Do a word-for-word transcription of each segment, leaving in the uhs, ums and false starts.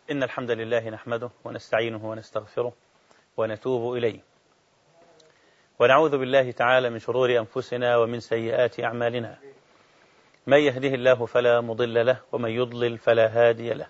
إن الحمد لله نحمده ونستعينه ونستغفره ونتوب إليه، ونعوذ بالله تعالى من شرور أنفسنا ومن سيئات أعمالنا. من يهده الله فلا مضل له ومن يضلل فلا هادي له،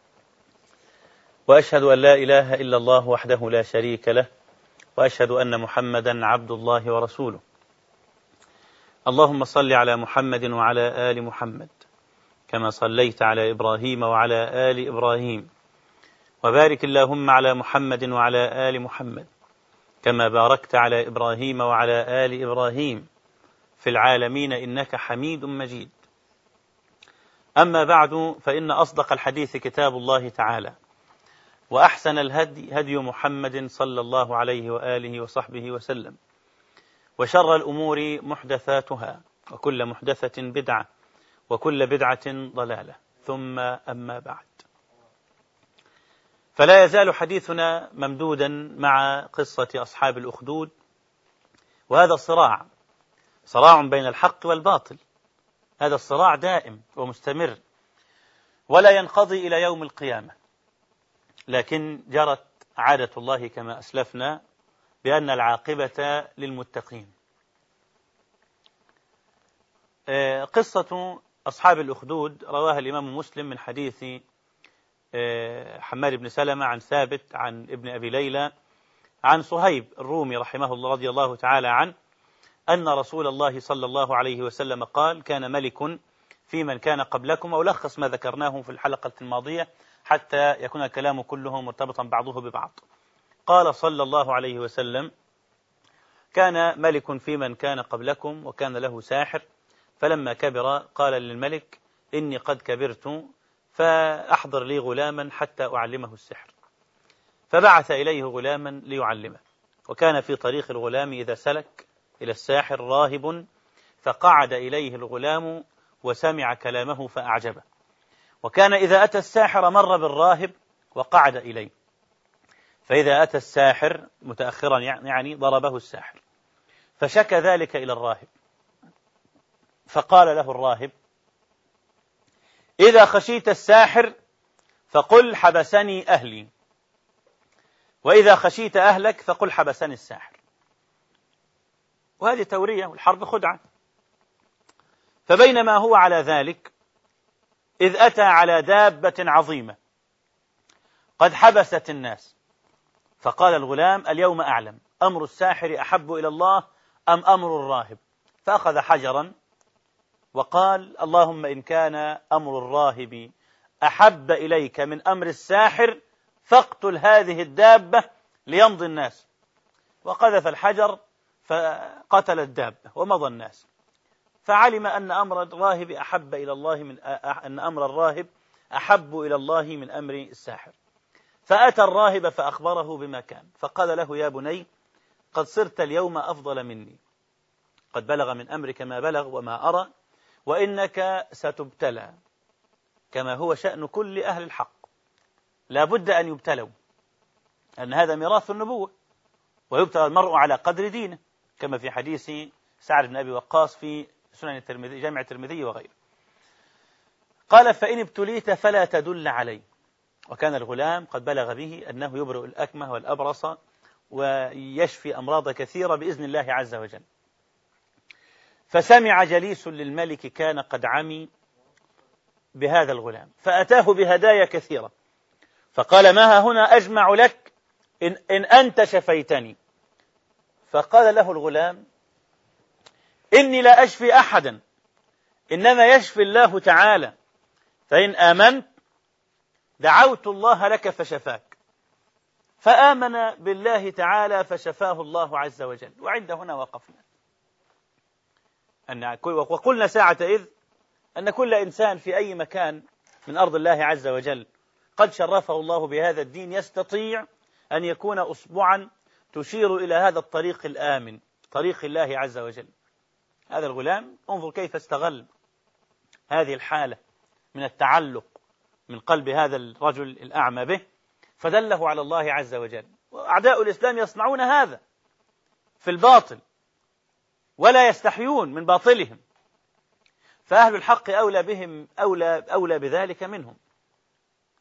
وأشهد أن لا إله إلا الله وحده لا شريك له، وأشهد أن محمدا عبد الله ورسوله. اللهم صل على محمد وعلى آل محمد كما صليت على إبراهيم وعلى آل إبراهيم، وبارك اللهم على محمد وعلى آل محمد كما باركت على إبراهيم وعلى آل إبراهيم في العالمين إنك حميد مجيد. أما بعد، فإن أصدق الحديث كتاب الله تعالى، وأحسن الهدي هدي محمد صلى الله عليه وآله وصحبه وسلم، وشر الأمور محدثاتها، وكل محدثة بدعة، وكل بدعة ضلالة، ثم أما بعد. فلا يزال حديثنا ممدودا مع قصة أصحاب الأخدود، وهذا الصراع صراع بين الحق والباطل. هذا الصراع دائم ومستمر ولا ينقضي إلى يوم القيامة، لكن جرت عادة الله كما أسلفنا بأن العاقبة للمتقين. قصة أصحاب الأخدود رواها الإمام مسلم من حديث حماد بن سلمة عن ثابت عن ابن أبي ليلى عن صهيب الرومي رحمه الله رضي الله تعالى عنه أن رسول الله صلى الله عليه وسلم قال: كان ملك في من كان قبلكم، أولخص ما ذكرناه في الحلقة الماضية حتى يكون الكلام كله مرتبطا بعضه ببعض. قال صلى الله عليه وسلم: كان ملك في من كان قبلكم وكان له ساحر، فلما كبر قال للملك: إني قد كبرت، فأحضر لي غلاما حتى أعلمه السحر. فبعث إليه غلاما ليعلمه، وكان في طريق الغلام إذا سلك إلى الساحر راهب، فقعد إليه الغلام وسمع كلامه فأعجبه، وكان إذا أتى الساحر مر بالراهب وقعد إليه، فإذا أتى الساحر متأخرا يعني ضربه الساحر، فشكى ذلك إلى الراهب، فقال له الراهب: إذا خشيت الساحر فقل حبسني أهلي، وإذا خشيت أهلك فقل حبسني الساحر. وهذه تورية، والحرب خدعة. فبينما هو على ذلك إذ أتى على دابة عظيمة قد حبست الناس، فقال الغلام: اليوم أعلم أمر الساحر أحب إلى الله أم أمر الراهب. فأخذ حجرا وقال: اللهم إن كان أمر الراهب أحب إليك من أمر الساحر فاقتل هذه الدابة ليمضي الناس. وقذف الحجر فقتل الدابة ومضى الناس، فعلم أن أمر الراهب أحب إلى الله من أن أمر الراهب أحب إلى الله من أمر الساحر. فأتى الراهب فأخبره بما كان، فقال له: يا بني، قد صرت اليوم أفضل مني، قد بلغ من أمرك ما بلغ وما أرى، وإنك ستبتلى كما هو شأن كل أهل الحق، لا بد أن يبتلوا، أن هذا ميراث النبوة، ويبتلى المرء على قدر دينه، كما في حديث سعد بن أبي وقاص في سنن الترمذي جامع الترمذي وغيره. قال: فإن ابتليت فلا تدل علي. وكان الغلام قد بلغ به أنه يبرئ الأكمه والأبرص ويشفي أمراض كثيرة بإذن الله عز وجل. فسمع جليس للملك كان قد عمي بهذا الغلام، فأتاه بهدايا كثيرة، فقال: ما ها هنا أجمع لك إن, إن أنت شفيتني. فقال له الغلام: إني لا أشفي أحدا، إنما يشفي الله تعالى، فإن آمنت دعوت الله لك فشفاك. فآمن بالله تعالى فشفاه الله عز وجل. وعند هنا وقفنا، أن وقلنا ساعة إذ أن كل إنسان في أي مكان من أرض الله عز وجل قد شرفه الله بهذا الدين يستطيع أن يكون أصبعا تشير إلى هذا الطريق الآمن، طريق الله عز وجل. هذا الغلام انظر كيف استغل هذه الحالة من التعلق من قلب هذا الرجل الأعمى به، فدله على الله عز وجل. وأعداء الإسلام يصنعون هذا في الباطل ولا يستحيون من باطلهم، فأهل الحق أولى بهم أولى, أولى بذلك منهم.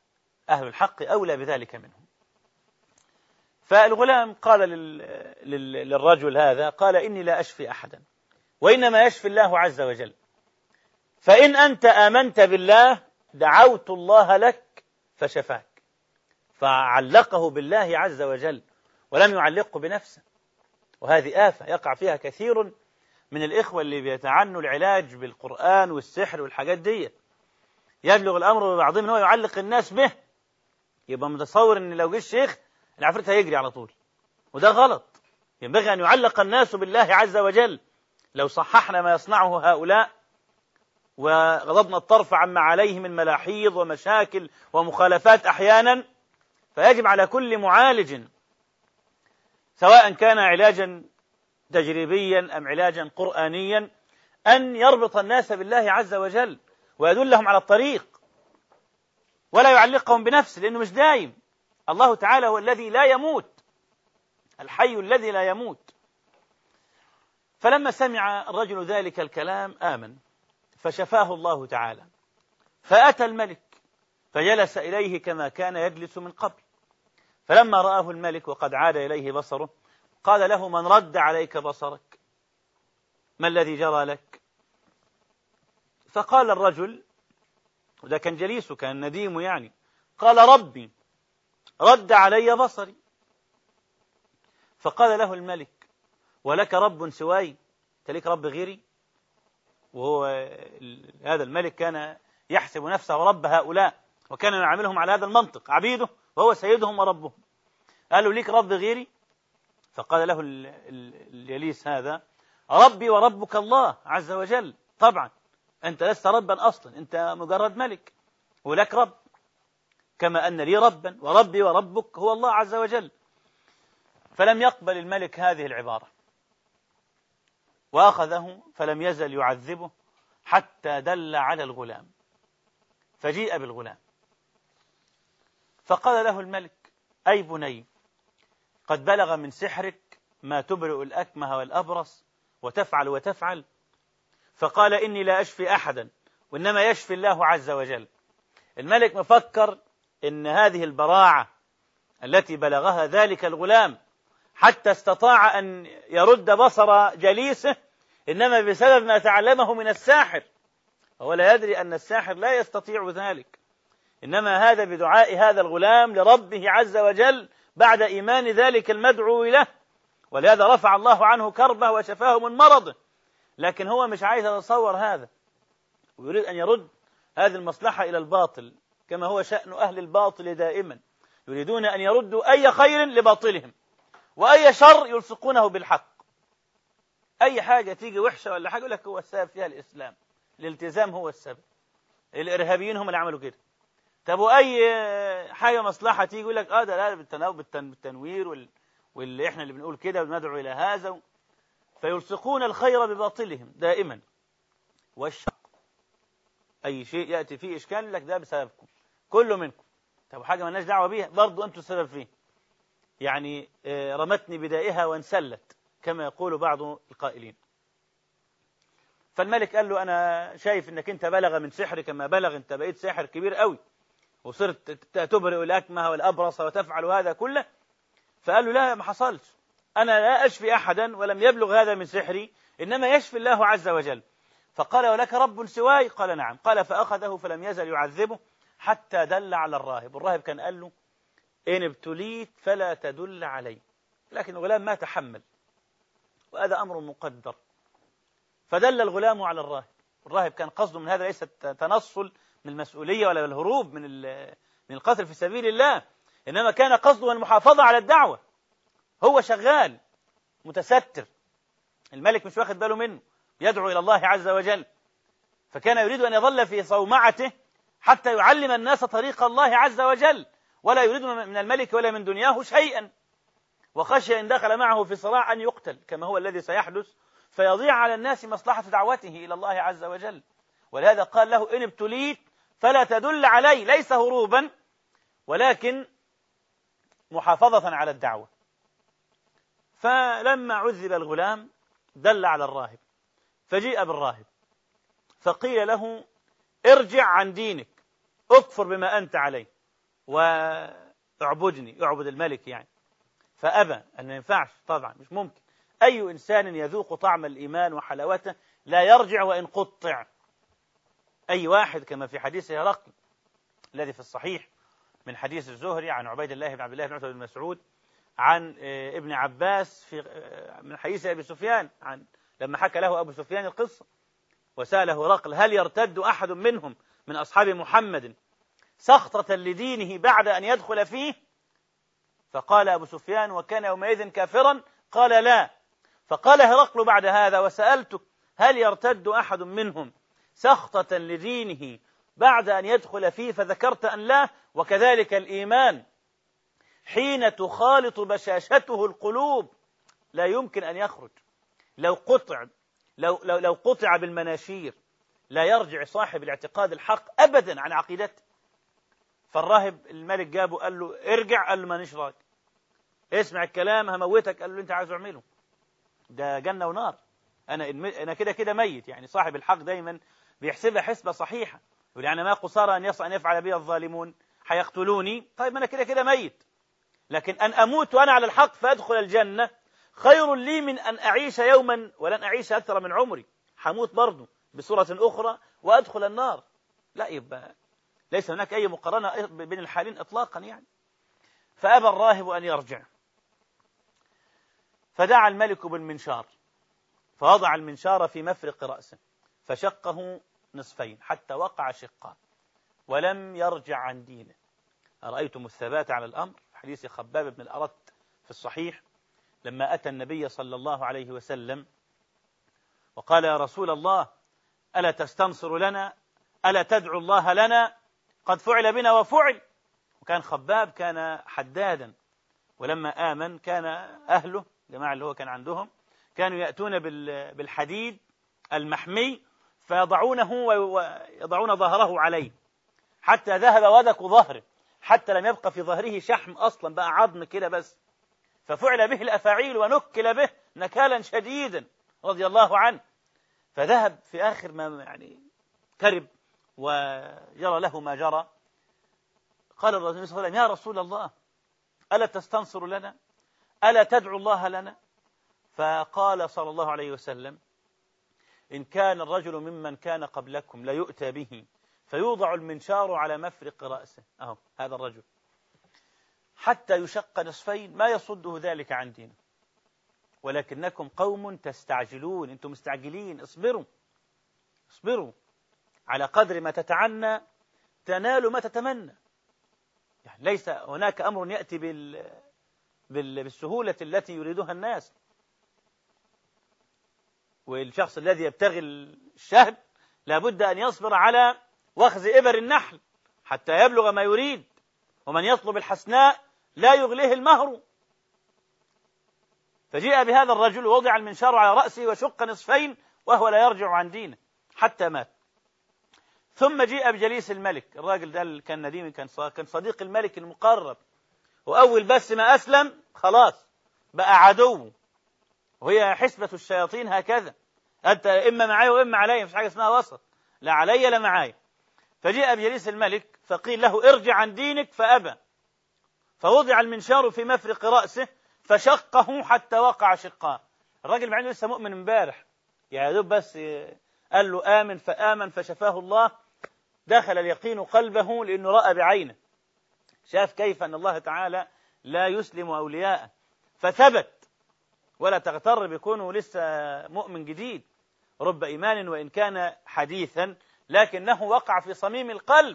أهل الحق أولى بذلك منهم. فالغلام قال لل... لل... للرجل هذا، قال إني لا أشفي أحدا وإنما يشفي الله عز وجل، فإن أنت آمنت بالله دعوت الله لك فشفاك. فعلقه بالله عز وجل ولم يعلقه بنفسه، وهذه آفة يقع فيها كثير من الإخوة اللي بيتعنوا العلاج بالقرآن والسحر والحاجات دي. يبلغ الأمر ببعضهم أنه يعلق الناس به، يبقى متصور أن لو جه الشيخ العفريت هيجري على طول، وده غلط. ينبغي أن يعلق الناس بالله عز وجل. لو صححنا ما يصنعه هؤلاء وغضبنا الطرف عما عليه من ملاحيظ ومشاكل ومخالفات أحيانا، فيجب على كل معالج سواء كان علاجا تجريبيا أم علاجا قرآنيا أن يربط الناس بالله عز وجل ويدلهم على الطريق، ولا يعلقهم بنفسه، لأنه مش دايم. الله تعالى هو الذي لا يموت، الحي الذي لا يموت. فلما سمع الرجل ذلك الكلام آمن، فشفاه الله تعالى. فأتى الملك فجلس إليه كما كان يجلس من قبل. فلما رآه الملك وقد عاد إليه بصره قال له: من رد عليك بصرك؟ ما الذي جرى لك؟ فقال الرجل، وده كان جليسه كان نديم يعني، قال: ربي رد علي بصري. فقال له الملك: ولك رب سواي؟ تلك رب غيري؟ وهو هذا الملك كان يحسب نفسه رب هؤلاء، وكان يعاملهم على هذا المنطق، عبيده وهو سيدهم وربهم. قالوا: ليك رب غيري؟ فقال له الجليس هذا: ربي وربك الله عز وجل. طبعا أنت لست ربا أصلا، أنت مجرد ملك، ولك رب كما أن لي ربا، وربي وربك هو الله عز وجل. فلم يقبل الملك هذه العبارة، وأخذه فلم يزل يعذبه حتى دل على الغلام. فجيء بالغلام فقال له الملك: أي بني، قد بلغ من سحرك ما تبرئ الأكمه والأبرص وتفعل وتفعل. فقال: إني لا أشفي أحدا وإنما يشفي الله عز وجل. الملك مفكر إن هذه البراعة التي بلغها ذلك الغلام حتى استطاع أن يرد بصر جليسه إنما بسبب ما تعلمه من الساحر، هو لا يدري أن الساحر لا يستطيع ذلك، إنما هذا بدعاء هذا الغلام لربه عز وجل بعد إيمان ذلك المدعو له، ولهذا رفع الله عنه كربه وشفاه من مرضه. لكن هو مش عايز يتصور هذا، ويريد أن يرد هذه المصلحة إلى الباطل، كما هو شأن أهل الباطل دائما، يريدون أن يردوا أي خير لباطلهم وأي شر يلصقونه بالحق. أي حاجة تيجي وحشة ولا حاجة يقول لك هو السبب فيها الإسلام، الالتزام هو السبب، الإرهابيين هم اللي عملوا كده. طب وأي حاجة مصلحة تيجي يقول لك آه ده لا بالتنوير وال... واللي إحنا اللي بنقول كده وندعو إلى هذا، فيلصقون الخير بباطلهم دائما. والشر أي شيء يأتي فيه إشكال لك ده بسببكم، كله منكم. طب حاجة ما لناش دعوة بيها برضو أنتوا السبب فيه، يعني رمتني بدائها وانسلت كما يقول بعض القائلين. فالملك قال له: أنا شايف أنك أنت بلغ من سحرك ما بلغ، أنت بقيت ساحر كبير قوي وصرت تبرئ الأكمه والأبرص وتفعل هذا كله. فقال له: لا، ما حصلش، أنا لا أشفي أحدا ولم يبلغ هذا من سحري، إنما يشفي الله عز وجل. فقال: ولك رب سواي؟ قال: نعم. قال: فأخذه فلم يزل يعذبه حتى دل على الراهب. الراهب كان قال له: إن ابتليت فلا تدل علي. لكن الغلام ما تحمل، وهذا أمر مقدر، فدل الغلام على الراهب. الراهب كان قصده من هذا ليس تنصل من المسؤولية ولا الهروب من من القتل في سبيل الله، إنما كان قصده المحافظة على الدعوة. هو شغال متستر، الملك مش واخد باله منه، يدعو إلى الله عز وجل، فكان يريد أن يظل في صومعته حتى يعلم الناس طريق الله عز وجل، ولا يريد من الملك ولا من دنياه شيئا، وخشي إن دخل معه في صراع أن يقتل كما هو الذي سيحدث، فيضيع على الناس مصلحة دعوته إلى الله عز وجل. ولهذا قال له: إن ابتليت فلا تدل علي، ليس هروبا ولكن محافظة على الدعوة. فلما عذب الغلام دل على الراهب، فجيء بالراهب فقيل له: ارجع عن دينك، اكفر بما أنت عليه. واعبدني، يعبد الملك يعني. فأبى، أن ما ينفعش طبعا، مش ممكن أي إنسان يذوق طعم الإيمان وحلاوته لا يرجع وإن قطع. أي واحد كما في حديث هرقل الذي في الصحيح من حديث الزهري عن عبيد الله بن عبد الله بن عتبة بن مسعود عن ابن عباس في من حديث أبي سفيان، عن لما حكى له أبو سفيان القصة وسأله هرقل هل يرتد أحد منهم من أصحاب محمد سخطة لدينه بعد أن يدخل فيه؟ فقال أبو سفيان وكان يومئذ كافرا قال لا. فقال هرقل بعد هذا وسألتك هل يرتد أحد منهم سخطة لدينه بعد أن يدخل فيه؟ فذكرت أن لا. وكذلك الإيمان حين تخالط بشاشته القلوب لا يمكن أن يخرج. لو قطع لو, لو, لو قطع بالمناشير لا يرجع صاحب الاعتقاد الحق أبدا عن عقيدته. فالراهب الملك جابه قال له ارجع، قال له مانيش راجع، اسمع الكلام هموتك، قال له انت عايز اعمله، ده جنة ونار، انا انا كده كده ميت. يعني صاحب الحق دايما بيحسبها حسبة صحيحة، يقول يعني ما قصارى ان يصع ان يفعل بي الظالمون، هيقتلوني، طيب انا كده كده ميت، لكن ان اموت وانا على الحق فادخل الجنة خير لي من ان اعيش يوما ولن اعيش اكثر من عمري، هموت برضه بصورة اخرى وادخل النار. لا، يبقى ليس هناك أي مقارنة بين الحالين إطلاقا يعني. فأبى الراهب أن يرجع، فدعا الملك بالمنشار فوضع المنشار في مفرق رأسه فشقه نصفين حتى وقع شقان ولم يرجع عن دينه. أرأيتم الثبات على الأمر؟ حديث خباب بن الأرت في الصحيح لما أتى النبي صلى الله عليه وسلم وقال يا رسول الله ألا تستنصر لنا، ألا تدعو الله لنا، قد فعل بنا وفعل. وكان خباب كان حدادا، ولما آمن كان أهله جماعة اللي هو كان عندهم كانوا يأتون بالحديد المحمي فيضعونه ويضعون ظهره عليه حتى ذهب ودك ظهره، حتى لم يبقى في ظهره شحم أصلا، بقى عظم كده بس. ففعل به الأفاعيل ونكل به نكالا شديدا رضي الله عنه. فذهب في آخر ما يعني كرب وجرى له ما جرى، قال الرسول صلى الله عليه وسلم يا رسول الله ألا تستنصر لنا، ألا تدعو الله لنا؟ فقال صلى الله عليه وسلم إن كان الرجل ممن كان قبلكم ليؤتى به فيوضع المنشار على مفرق رأسه، أهو هذا الرجل، حتى يشق نصفين ما يصده ذلك عن دينه، ولكنكم قوم تستعجلون، أنتم مستعجلين، اصبروا اصبروا، على قدر ما تتعنى تنال ما تتمنى. يعني ليس هناك أمر يأتي بال... بال... بالسهولة التي يريدها الناس. والشخص الذي يبتغي الشهد لابد أن يصبر على وخز إبر النحل حتى يبلغ ما يريد، ومن يطلب الحسناء لا يغليه المهر. فجاء بهذا الرجل ووضع المنشار على رأسه وشق نصفين وهو لا يرجع عن دينه حتى مات. ثم جاء بجليس الملك، الراجل ده اللي كان نديم، كان صديق الملك المقرب، وأول بس ما أسلم خلاص بقى عدو، وهي حسبة الشياطين هكذا، أنت إما معي وإما علي، مش حاجة اسمها وسط، لا علي لا معي. فجاء بجليس الملك فقيل له ارجع عن دينك فأبى، فوضع المنشار في مفرق رأسه فشقه حتى وقع شقان. الراجل مع انه لسه مؤمن امبارح، يا دوب بس قال له آمن فآمن فشفاه الله، دخل اليقين قلبه لأنه رأى بعينه، شاف كيف أن الله تعالى لا يسلم أولياءه فثبت. ولا تغتر بكونه لسه مؤمن جديد، رب إيمان وإن كان حديثا لكنه وقع في صميم القلب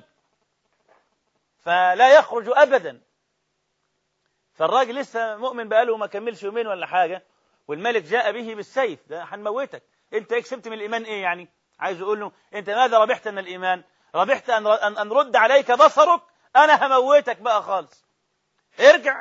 فلا يخرج أبدا. فالراجل لسه مؤمن بقاله ما كملش يومين ولا حاجة، والملك جاء به بالسيف، ده هنموتك، انت كسبت من الإيمان ايه يعني؟ عايز يقول له انت ماذا ربحت من الإيمان؟ ربحت أن أن رد عليك بصرك، أنا هموتك بقى خالص، ارجع.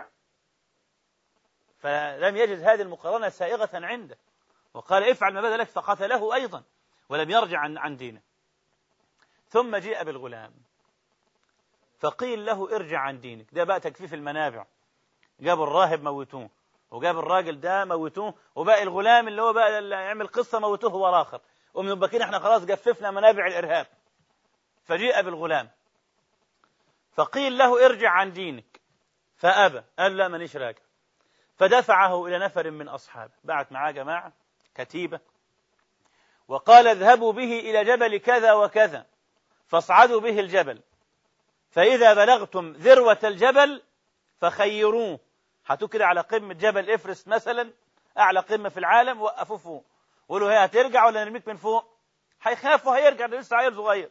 فلم يجد هذه المقارنة سائغة عنده، وقال افعل ما بدا لك، فقتله أيضا ولم يرجع عن عن دينه. ثم جاء بالغلام فقيل له ارجع عن دينك، ده بقى تجفيف المنابع، جابوا الراهب موتوه، وجاب الراجل ده موتوه، وباقي الغلام اللي هو بقى اللي يعمل قصة موتوه هو آخر، ومن بكين احنا خلاص جففنا منابع الإرهاب. فجاء بالغلام فقيل له ارجع عن دينك، فأبى، قال لا مانيش راجع. فدفعه إلى نفر من أصحابه، بعت معاه جماعة كتيبة، وقال اذهبوا به إلى جبل كذا وكذا فاصعدوا به الجبل، فإذا بلغتم ذروة الجبل فخيروه، حطوه كده على قمة جبل إفرست مثلا، أعلى قمة في العالم، وقفوه فوق، وقالوا هي هترجع ولا نرميك من فوق؟ هيخافوا هيرجع، ده لسه عيل صغير.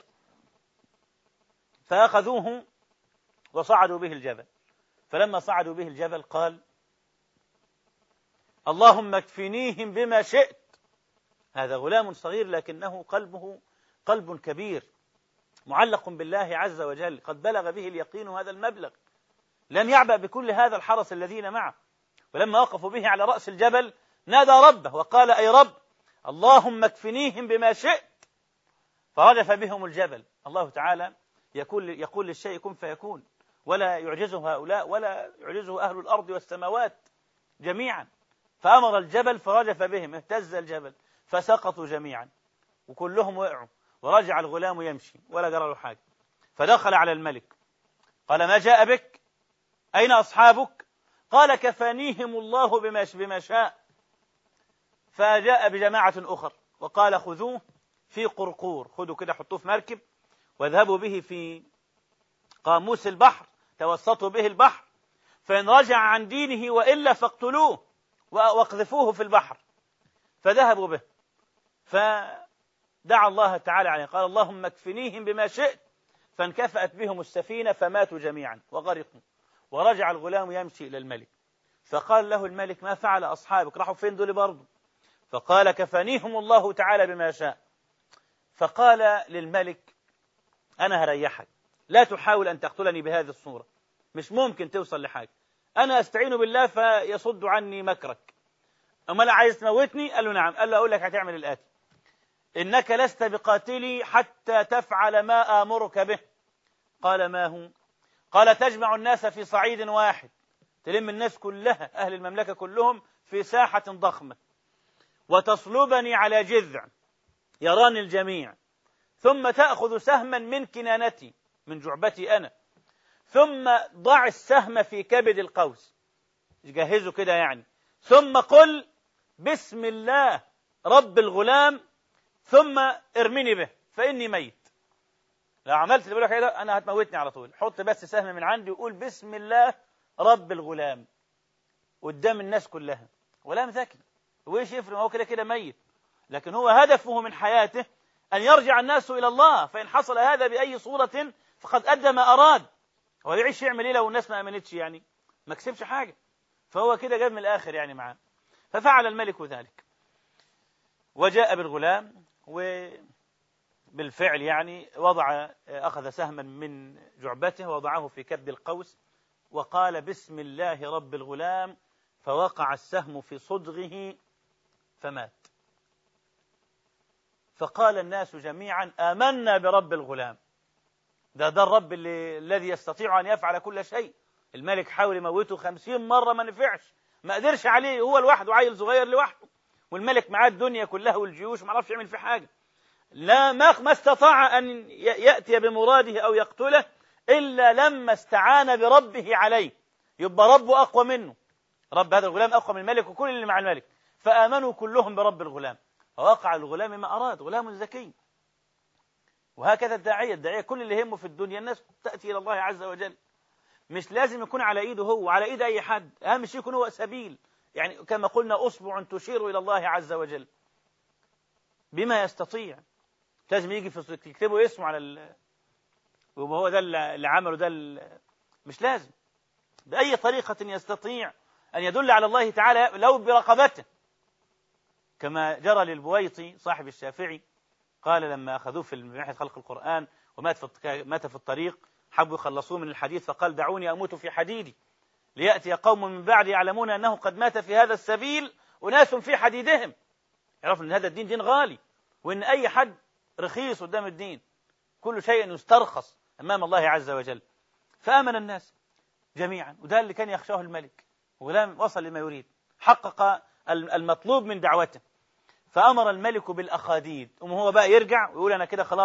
فأخذوه وصعدوا به الجبل. فلما صعدوا به الجبل قال اللهم اكفنيهم بما شئت. هذا غلام صغير لكنه قلبه قلب كبير معلق بالله عز وجل، قد بلغ به اليقين هذا المبلغ، لم يعبأ بكل هذا الحرس الذين معه. ولما وقفوا به على رأس الجبل نادى ربه وقال أي رب اللهم اكفنيهم بما شئت، فرجف بهم الجبل. الله تعالى يقول, يقول للشيء كن فيكون، ولا يعجزه هؤلاء ولا يعجزه أهل الأرض والسماوات جميعا. فأمر الجبل فرجف بهم، اهتز الجبل فسقطوا جميعا وكلهم وقعوا، ورجع الغلام يمشي ولا جرى له حاجة. فدخل على الملك قال ما جاء بك؟ أين أصحابك؟ قال كفانيهم الله بما شاء. فجاء بجماعة أخر وقال خذوه في قرقور، خذوا كده حطوه في مركب واذهبوا به في قاموس البحر، توسطوا به البحر، فإن رجع عن دينه وإلا فاقتلوه واقذفوه في البحر. فذهبوا به، فدعا الله تعالى عليه قال اللهم اكفنيهم بما شئت، فانكفأت بهم السفينة فماتوا جميعا وغرقوا. ورجع الغلام يمشي إلى الملك، فقال له الملك ما فعل أصحابك؟ راحوا فين دول برضه؟ فقال كفانيهم الله تعالى بما شاء. فقال للملك أنا هريحك، لا تحاول أن تقتلني بهذه الصورة، مش ممكن توصل لحاجة، أنا أستعين بالله فيصد عني مكرك. أما لا عايز تموتني؟ قال له نعم. قال له أقول لك هتعمل الآتي، إنك لست بقاتلي حتى تفعل ما آمرك به. قال ما هو؟ قال تجمع الناس في صعيد واحد، تلم الناس كلها أهل المملكة كلهم في ساحة ضخمة، وتصلبني على جذع يراني الجميع، ثم تأخذ سهما من كنانتي من جعبتي أنا، ثم ضع السهم في كبد القوس، جهزه كده يعني، ثم قل بسم الله رب الغلام ثم ارمني به فإني ميت. لو عملت اللي بقول لك كده أنا هتموتني على طول. حط بس سهم من عندي وقول بسم الله رب الغلام قدام الناس كلها. غلام ذكي، وإيش يفرق؟ هو كده كده ميت، لكن هو هدفه من حياته أن يرجع الناس إلى الله، فإن حصل هذا بأي صورة فقد أدى ما أراد. هو يعيش يعمل إيه لو الناس ما أمنتش؟ يعني ما كسبش حاجة، فهو كده جاب من الآخر يعني معاه. ففعل الملك ذلك وجاء بالغلام، وبالفعل يعني وضع أخذ سهما من جعبته ووضعه في كبد القوس وقال بسم الله رب الغلام، فوقع السهم في صدغه فمات. فقال الناس جميعا آمنا برب الغلام، ده ده الرب اللي الذي يستطيع أن يفعل كل شيء. الملك حاول يموته خمسين مرة ما نفعش، ما قدرش عليه، هو لوحده عيل صغير لوحده، والملك معاه الدنيا كلها والجيوش ما عرفش يعمل في حاجة. لا ما ما استطاع أن يأتي بمراده أو يقتله إلا لما استعان بربه عليه، يبقى ربه أقوى منه، رب هذا الغلام أقوى من الملك وكل اللي مع الملك، فآمنوا كلهم برب الغلام، فوقع الغلام ما أراد، غلام ذكي. وهكذا الداعية الداعية كل اللي يهمه في الدنيا الناس تأتي إلى الله عز وجل، مش لازم يكون على إيده هو على إيد أي حد، أهم شيء يكون هو سبيل، يعني كما قلنا أصبع تشير إلى الله عز وجل بما يستطيع. لازم يجي في يكتبوا اسمه على ال... وهو ده اللي عمله ده ال... مش لازم، بأي طريقة يستطيع أن يدل على الله تعالى لو برقبته، كما جرى للبويطي صاحب الشافعي، قال لما أخذوه في ناحية خلق القرآن ومات في مات في الطريق، حبوا يخلصوه من الحديث، فقال دعوني أموت في حديدي ليأتي قوم من بعد يعلمون أنه قد مات في هذا السبيل أناس في حديدهم، يعرفوا أن هذا الدين دين غالي، وأن أي حد رخيص قدام الدين، كل شيء يسترخص أمام الله عز وجل. فآمن الناس جميعا، وده اللي كان يخشاه الملك، ولم وصل لما يريد، حقق المطلوب من دعوته. فأمر الملك بالأخاديد، وهو بقى يرجع ويقول أنا كده خلاص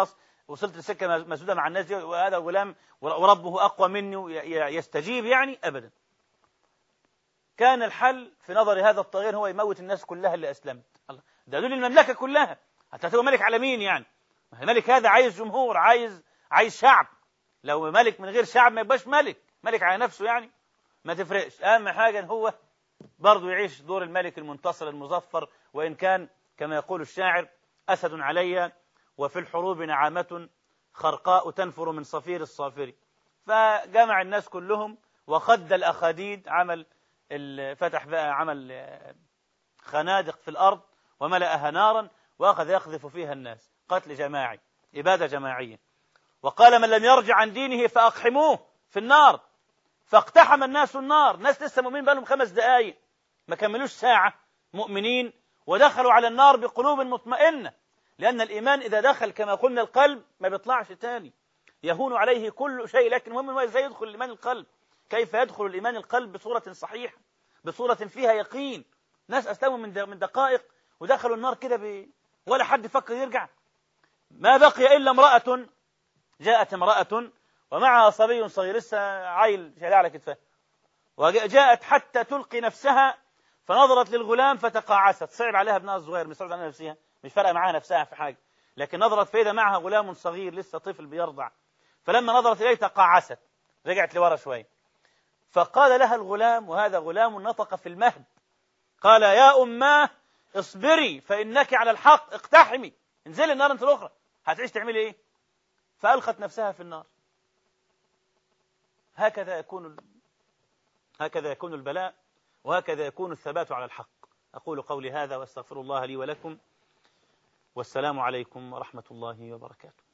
وصلت لسكة مسدودة مع الناس دي، وهذا غلام وربه أقوى مني يستجيب يعني؟ أبدا. كان الحل في نظر هذا الطاغية هو يموت الناس كلها اللي أسلمت. الله، ده دول المملكة كلها، حتى تبقى ملك على مين يعني؟ الملك هذا عايز جمهور، عايز عايز شعب. لو ملك من غير شعب ما يبقاش ملك، ملك على نفسه يعني ما تفرقش. أهم حاجة إن هو برضه يعيش دور الملك المنتصر المظفر، وإن كان كما يقول الشاعر: أسد علي وفي الحروب نعامة خرقاء تنفر من صفير الصافر. فجمع الناس كلهم وخد الأخاديد، عمل فتح بقى عمل خنادق في الأرض وملأها نارا وأخذ يقذف فيها الناس، قتل جماعي، إبادة جماعية. وقال: من لم يرجع عن دينه فأقحموه في النار. فاقتحم الناس النار، ناس لسه مؤمنين بقى لهم خمس دقايق ما كملوش ساعة مؤمنين، ودخلوا على النار بقلوب مطمئنة، لأن الإيمان إذا دخل كما قلنا القلب ما بيطلعش تاني، يهون عليه كل شيء. لكن المهم هو إزاي يدخل الإيمان القلب، كيف يدخل الإيمان القلب بصورة صحيحة، بصورة فيها يقين. ناس أسلموا من من دقائق ودخلوا النار كده ب... ولا حد فكر يرجع. ما بقي إلا امرأة، جاءت امرأة ومعها صبي صغير لسه عيل شايلها على كتفها، وجاءت حتى تلقي نفسها، فنظرت للغلام فتقاعست. صعب عليها ابنها الصغير، مش صعب عليها نفسها، مش فارقه معاها نفسها في حاجه، لكن نظرت فإذا معها غلام صغير لسه طفل بيرضع. فلما نظرت إليه تقاعست، رجعت لورا شويه. فقال لها الغلام، وهذا غلام نطق في المهد، قال: يا أماه اصبري فإنك على الحق، اقتحمي، انزلي النار انت الأخرى، هتعيش تعملي ايه؟ فألقت نفسها في النار. هكذا يكون هكذا يكون البلاء، وهكذا يكون الثبات على الحق. أقول قولي هذا وأستغفر الله لي ولكم، والسلام عليكم ورحمة الله وبركاته.